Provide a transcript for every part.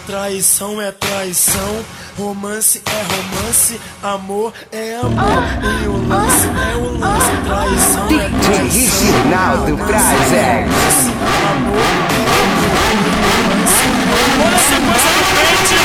Traição é traição, romance é romance, amor é amor, e o lance é o lance. Traição é traição, Reginaldo Prazer. amor é amor, e o lance é o lance. Olha a sequência do pente.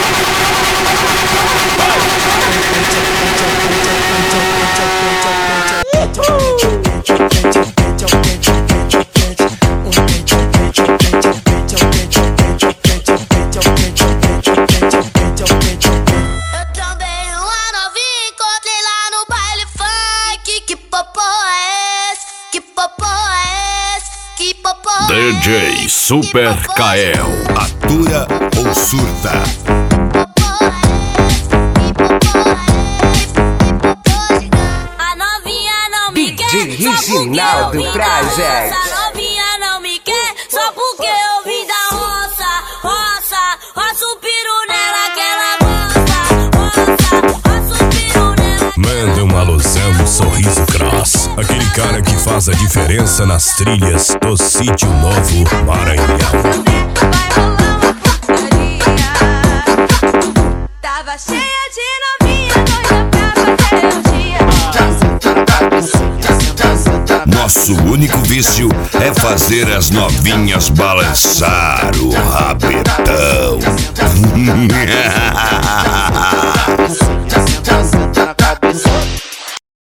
DJ Super Kael. Atura ou surta? A novinha não me quer, DJ só porque Reginaldo eu vim da Prazer. roça. A novinha não me quer, só porque eu vim da roça. Roça o piru nela que ela gosta. Roça o piru nela. Manda um alusão no Sorriso Cross. Aquele cara que faz a diferença nas trilhas do Sítio Novo Maranhão. Tava cheia de novinha, doida pra fazer um dia. Nosso único vício é fazer as novinhas balançar o rabetão.